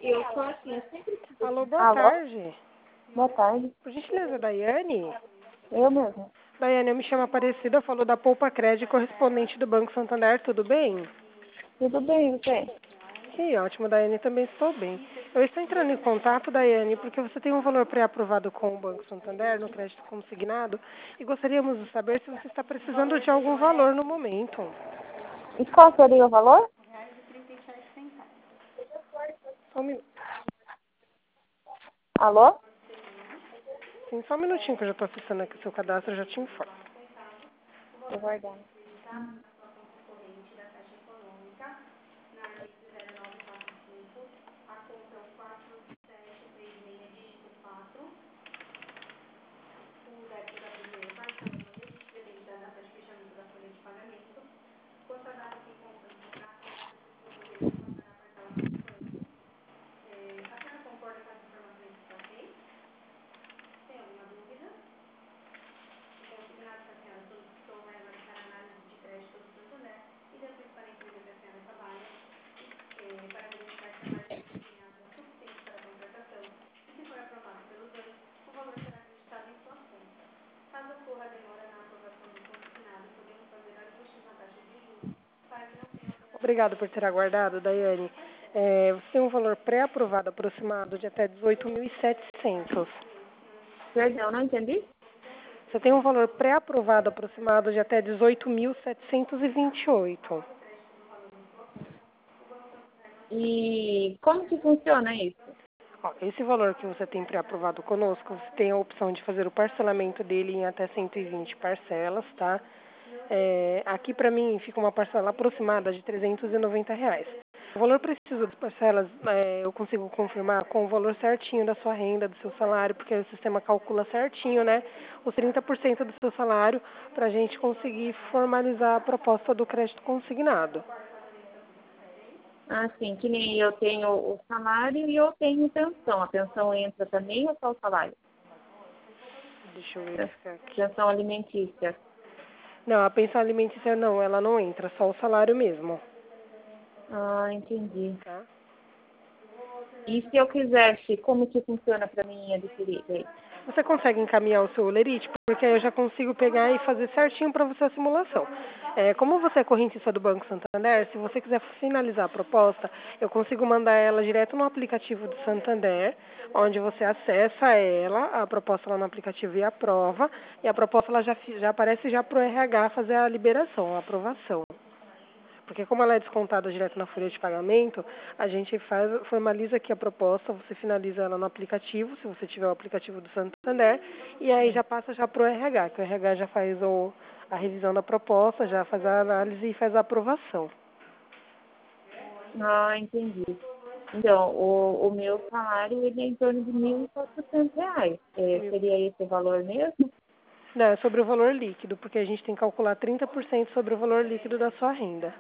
Eu sou assim, eu sempre fico Alô, assim. boa Alô? tarde. Boa tarde. Por gentileza, Daiane? Eu mesmo. Daiane, eu me chamo Aparecida, eu falo da Poupa Crédito, correspondente do Banco Santander, tudo bem? Tudo bem, você? Que ótimo, Daiane, também estou bem. Eu estou entrando em contato, Daiane, porque você tem um valor pré-aprovado com o Banco Santander no crédito consignado e gostaríamos de saber se você está precisando de algum valor no momento. E qual seria o valor? Só um, Alô? sim, só um minutinho que eu já estou acessando aqui o seu cadastro, eu já te informo. Vou guardar. Obrigada por ter aguardado, Daiane. Você tem um valor pré-aprovado aproximado de até 18.700. Perdão, não entendi? Você tem um valor pré-aprovado aproximado de até 18.728. E como que funciona isso? Ó, esse valor que você tem pré-aprovado conosco, você tem a opção de fazer o parcelamento dele em até 120 parcelas, tá? Aqui para mim fica uma parcela aproximada de R$ 390. O valor preciso das parcelas eu consigo confirmar com o valor certinho da sua renda, do seu salário, porque o sistema calcula certinho, né? Os 30% do seu salário para a gente conseguir formalizar a proposta do crédito consignado. Assim, que nem eu tenho o salário e eu tenho pensão. A pensão entra também ou só o salário? Deixa eu verificar aqui. Pensão alimentícia. Não, a pensão alimentícia não, ela não entra, só o salário mesmo, Ah, entendi. tá? E se eu quisesse, como que funciona para mim adquirir? Você consegue encaminhar o seu Olerite, porque aí eu já consigo pegar e fazer certinho para você a simulação. Como você é correntista do Banco Santander, se você quiser finalizar a proposta, eu consigo mandar ela direto no aplicativo do Santander, onde você acessa ela, a proposta lá no aplicativo e aprova, e a proposta ela já aparece já para o RH fazer a liberação, a aprovação. Porque como ela é descontada direto na folha de pagamento, a gente formaliza aqui a proposta, você finaliza ela no aplicativo, se você tiver o aplicativo do Santander, e aí já passa já para o RH, que o RH já faz a revisão da proposta, já faz a análise e faz a aprovação. Ah, entendi. Então, o meu salário ele é em torno de R$ 1.400. Seria esse o valor mesmo? Não, é sobre o valor líquido, porque a gente tem que calcular 30% sobre o valor líquido da sua renda.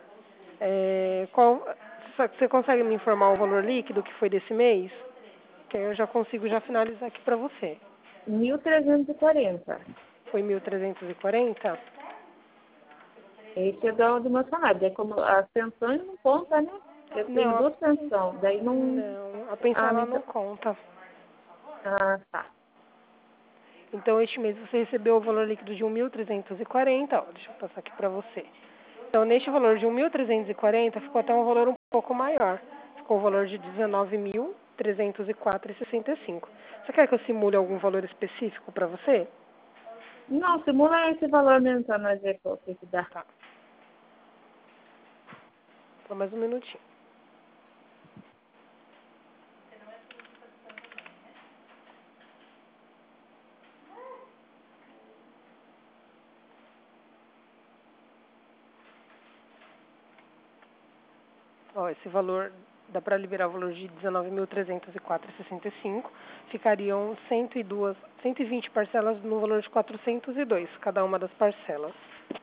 Você consegue me informar o valor líquido que foi desse mês? Que aí eu já consigo já finalizar aqui para você. 1.340. Foi 1.340? Esse é do meu salário. É como as pensões não contam, né? Eu tenho Não, duas pensões. Daí não. a pensão Ah, ela não então. conta. Ah, tá. Então, este mês você recebeu o valor líquido de 1.340. Ó, deixa eu passar aqui para você. Então, neste valor de 1.340, ficou até um valor um pouco maior. Ficou o valor de 19.304,65. Você quer que eu simule algum valor específico para você? Não, simula esse valor mesmo para nós ver qual que dá. Tá. Só mais um minutinho. Ó, esse valor, dá para liberar o valor de 19.304,65. Ficariam 120 parcelas no valor de 402, cada uma das parcelas.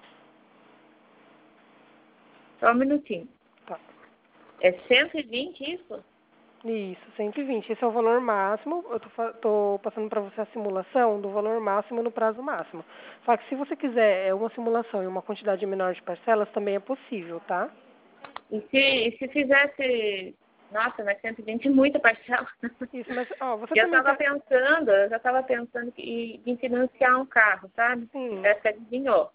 Só um minutinho. Tá. É 120 isso? Isso, 120. Esse é o valor máximo. Eu tô passando para você a simulação do valor máximo no prazo máximo. Só que se você quiser uma simulação e uma quantidade menor de parcelas, também é possível, tá? E se fizesse. Nossa, mas 120 é muita parcela. Isso, mas ó, você Eu também já estava pensando em financiar um carro, sabe? sim. Essa adivinhou.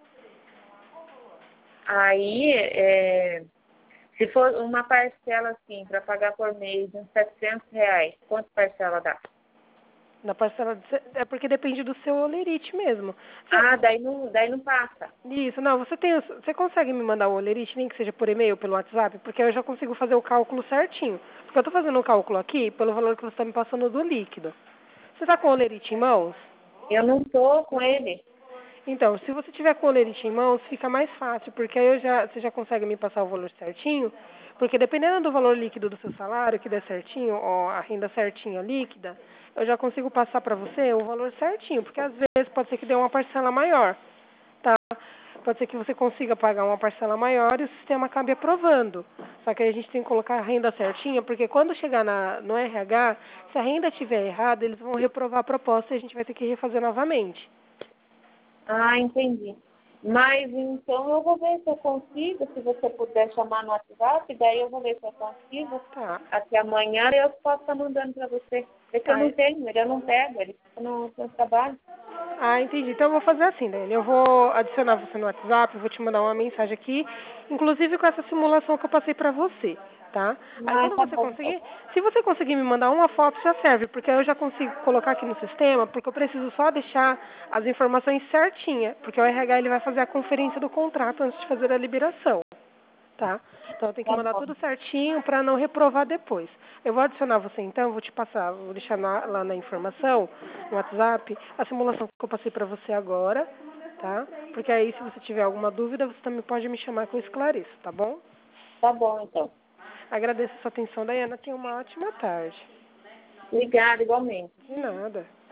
Aí, se for uma parcela assim, para pagar por mês, de uns R$ 700, quanto parcela dá? Na parcela é porque depende do seu olerite mesmo. Ah, daí não passa. Isso, não, você consegue me mandar o olerite, nem que seja por e-mail, pelo WhatsApp, porque aí eu já consigo fazer o cálculo certinho. Porque eu tô fazendo o cálculo aqui pelo valor que você está me passando do líquido. Você tá com o olerite em mãos? Eu não tô com ele. Então, se você tiver com o olerite em mãos, fica mais fácil, porque aí você já consegue me passar o valor certinho, porque dependendo do valor líquido do seu salário, que der certinho, ó, a renda certinha líquida, eu já consigo passar para você o valor certinho, porque às vezes pode ser que dê uma parcela maior, tá? Pode ser que você consiga pagar uma parcela maior e o sistema acabe aprovando. Só que aí a gente tem que colocar a renda certinha, porque quando chegar no RH, se a renda estiver errada, eles vão reprovar a proposta e a gente vai ter que refazer novamente. Ah, entendi. Mas então eu vou ver se eu consigo, se você puder chamar no WhatsApp, daí eu vou ver se eu consigo. Tá. Até amanhã eu posso estar mandando para você. É que eu Tá. não tenho, eu não pego, ele fica no trabalho. Ah, entendi. Então eu vou fazer assim, Dani. Eu vou adicionar você no WhatsApp, eu vou te mandar uma mensagem aqui, inclusive com essa simulação que eu passei pra você, tá? Aí Ah, quando tá você bom então. conseguir, se você conseguir me mandar uma foto já serve, porque aí eu já consigo colocar aqui no sistema, porque eu preciso só deixar as informações certinhas, porque o RH ele vai fazer a conferência do contrato antes de fazer a liberação. Tá? Então eu tenho que Tá mandar bom. tudo certinho para não reprovar depois. Eu vou adicionar você então, vou te passar, vou deixar lá na informação, no WhatsApp, a simulação que eu passei para você agora, tá? Porque aí se você tiver alguma dúvida, você também pode me chamar que eu esclareço, tá bom? Tá bom então. Agradeço a sua atenção, Daiana. Tenha uma ótima tarde. Obrigada, igualmente. De nada.